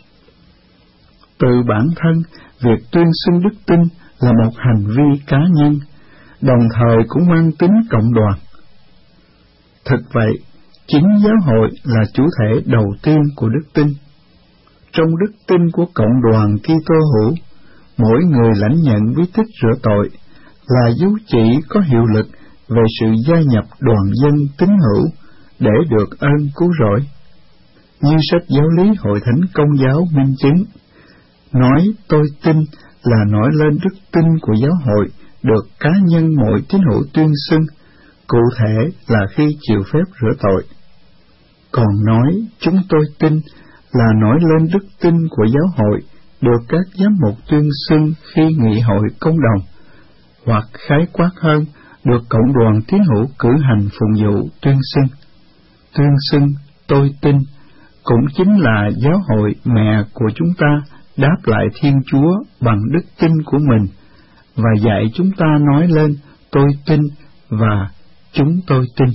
Từ bản thân, việc tuyên xưng đức tin là một hành vi cá nhân, đồng thời cũng mang tính cộng đoàn. Thực vậy, chính giáo hội là chủ thể đầu tiên của đức tin. Trong đức tin của cộng đoàn Kitô hữu, mỗi người lãnh nhận bí tích rửa tội là dấu chỉ có hiệu lực về sự gia nhập đoàn dân tín hữu để được ơn cứu rỗi. như sách giáo lý Hội Thánh Công giáo minh chứng. Nói tôi tin là nói lên đức tin của giáo hội được cá nhân mỗi tín hữu tuyên xưng, cụ thể là khi chịu phép rửa tội. Còn nói chúng tôi tin là nói lên đức tin của giáo hội được các giám mục tuyên xưng khi nghị hội công đồng, hoặc khái quát hơn, được cộng đoàn tín hữu cử hành phụng vụ tuyên xưng. Tuyên xưng tôi tin cũng chính là giáo hội mẹ của chúng ta đáp lại Thiên Chúa bằng đức tin của mình, và dạy chúng ta nói lên tôi tin và chúng tôi tin.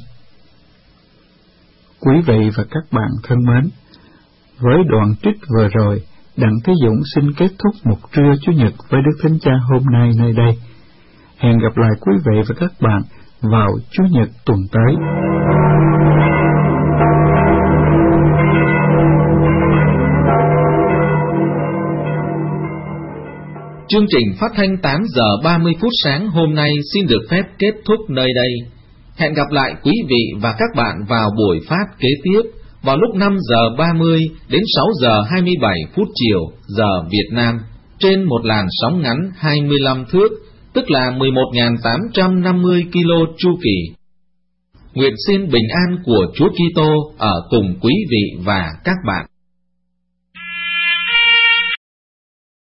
Quý vị và các bạn thân mến, với đoạn trích vừa rồi, Đặng Thế Dũng xin kết thúc một trưa Chủ nhật với Đức Thánh Cha hôm nay nơi đây. Hẹn gặp lại quý vị và các bạn vào Chủ nhật tuần tới. Chương trình phát thanh 8 giờ 30 phút sáng hôm nay xin được phép kết thúc nơi đây. Hẹn gặp lại quý vị và các bạn vào buổi phát kế tiếp vào lúc 5 giờ 30 đến 6 giờ 27 phút chiều giờ Việt Nam trên một làn sóng ngắn 25 thước, tức là 11.850 kilo chu kỳ. Nguyện xin bình an của Chúa Kitô ở cùng quý vị và các bạn.